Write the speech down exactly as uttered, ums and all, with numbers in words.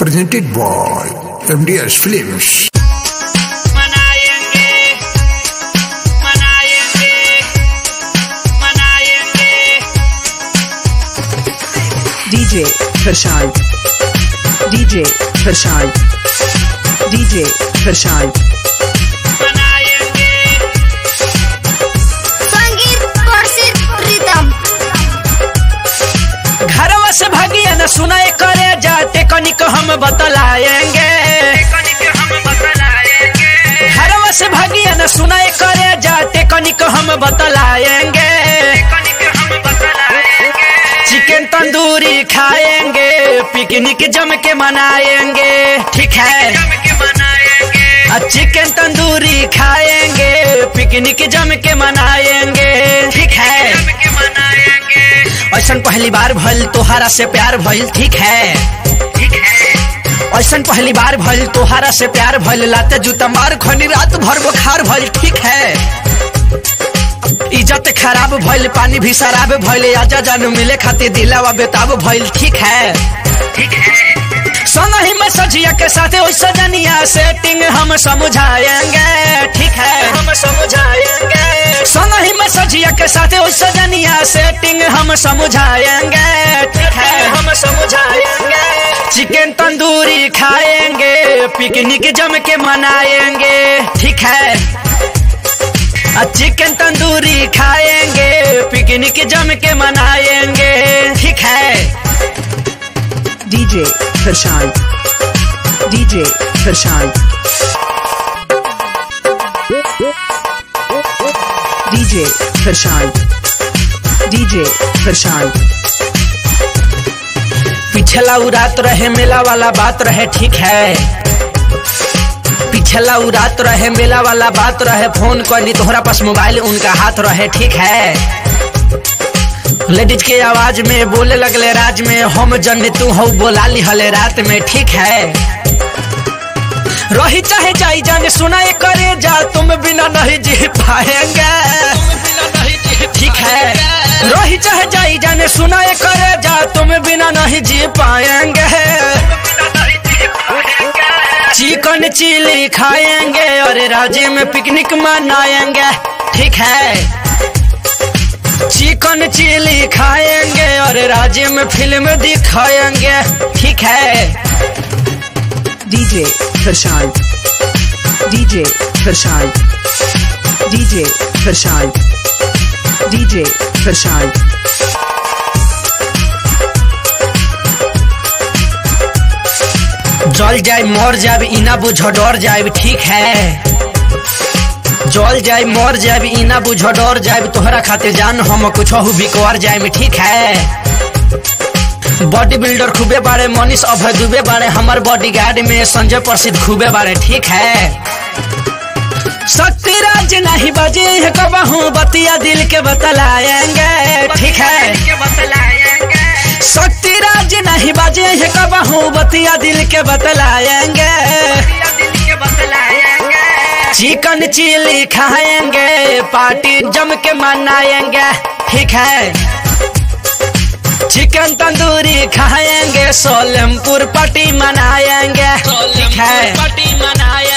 presented by M D S Films. D J Harshal, D J Harshal, D J Harshal. संगीत प्रसिद्ध प्रीतम घरवा से भागिया न सुनाए करे जाते कनिक हम बतलाएंगे। घरवा से भागिया न सुनाए करे जाते कनिक हम बतलाएंगे। चिकन तंदूरी खाएंगे, पिकनिक जम के मनाएंगे, ठीक है। चिकन तंदूरी खाएंगे, पिकनिक जम के मनाएंगे, ठीक है। ऐसन पहली बार भइल तोहरा से प्यार भइल, ठीक है। ऐसन पहली बार भइल तोहरा से प्यार भइल, लाते जूता मार खनी रात भर बुखार भइल, ठीक है। इज्जत खराब भइल, पानी भी शराब भइल, आजा जानू मिले खातिर दिलावा बेताब भइल, ठीक है। संगही में सजिया के साथ सजनिया सेटिंग हम समझाएंगे, ठीक है। हम समझाएंगे संगही में सजिया के साथ सजनिया सेटिंग हम समझाएंगे, ठीक है। हम समझाएंगे चिकन तंदूरी खाएंगे, पिकनिक जम के मनाएंगे, ठीक है। चिकन तंदूरी खाएंगे, पिकनिक जम के मनाएंगे, ठीक है। D J Harshal, D J Harshal, D J Harshal, D J Harshal. पिछला उरात रहे मेला वाला बात रहे, ठीक है। पिछला उरात रहे मेला वाला बात रहे, फोन करनी तोहरा पास मोबाइल उनका हाथ रहे, ठीक है। लेडीज के आवाज में बोले लगले राज में, हम जन तू हो बोला ली हले रात में, ठीक है। रही चाहे जाई जाने सुनाए करे जा, तुम बिना नहीं जी पाएंगे, ठीक है। रही चाहे जाई जाने सुनाए करे जा, तुम बिना नहीं जी पाएंगे। चिकन चिली खाएंगे और राज्य में पिकनिक मनाएंगे, ठीक है। चिकन चिली खाएंगे और राज्य में फिल्म दिखाएंगे, ठीक है। D J Harshal, D J Harshal, D J Harshal, D J Harshal. जल जाए मर जाए इना बुझ डर जाए, ठीक है। जल जाए मर जाए इना बुझ डर जाए, तोहरा खातिर जान हम कुछ बिकवार जाए, ठीक है। बॉडी बिल्डर खूबे बारे, मनीष अभय दुबे बारे, हमार बॉडी गार्ड में संजय प्रसिद्ध खूबे बारे, ठीक है। शक्तिराज नहीं बजे है कबहू, बतिया दिल के बतलाएंगे, ठीक है। शक्तिराज नहीं बजे है कबहू, बतिया दिल के बतलाएंगे। चिकन चिली खाएंगे, पार्टी जम के मनाएंगे, ठीक है। चिकन तंदूरी खाएंगे, सोलमपुर पार्टी मनाएंगे, ठीक है।